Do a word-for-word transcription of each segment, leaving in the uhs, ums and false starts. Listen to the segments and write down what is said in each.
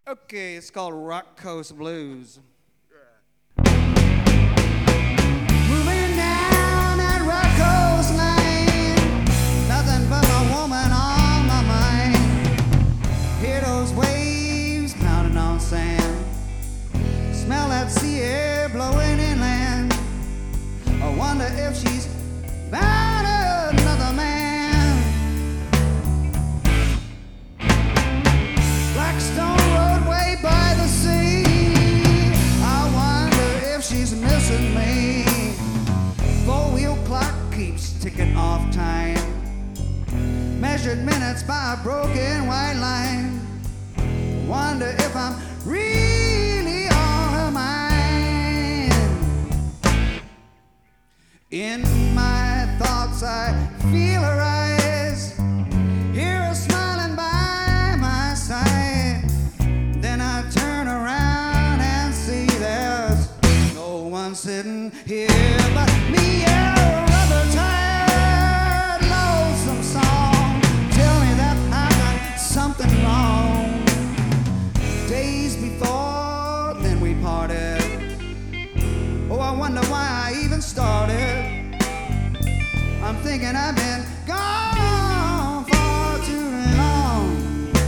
Okay, it's called Rock Coast Blues. Moving down that Rock Coast Line, nothing but my woman on my mind. Hear those waves pounding on sand, smell that sea air blowing inland. I wonder if she's bound another man. Blackstone roadway by the sea, I wonder if she's missing me. Four-wheel clock keeps ticking off time, measured minutes by a broken white line. Wonder if I'm really on her mind. In my thoughts I feel her eyes, hear her smiling by my side. Then I turn around and see there's no one sitting here but me. A rubber-tired, lonesome song tell me that I've done something wrong. Days before then we parted. Oh, I wonder why I even started. I'm thinking I've been gone for too long.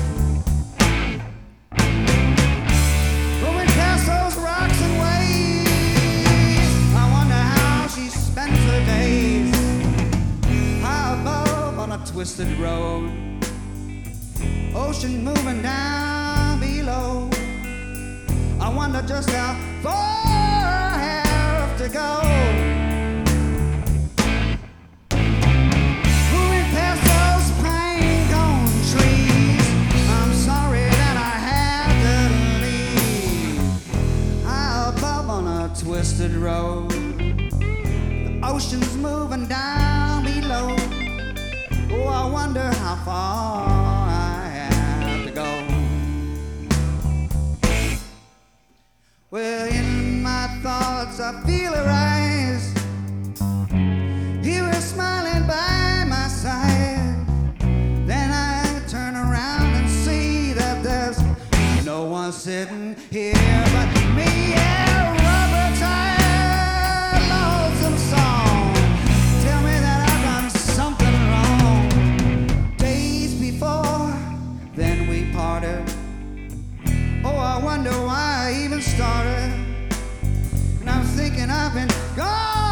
Going past those rocks and waves, I wonder how she spends her days. High above on a twisted road, ocean moving down below. I wonder just how far I have to go. Moving past those pine cone trees, I'm sorry that I had to leave. High above on a twisted road, the ocean's moving down below. Oh, I wonder how far I have to go. Well, in my thoughts I feel her eyes, hear her smiling by my side. Then I turn around and see that there's no one sitting here but me. A rubber-tired, lonesome song tell me that I've done something wrong. Days before then we parted. Oh, I wonder why I even started. And I'm thinking I've been gone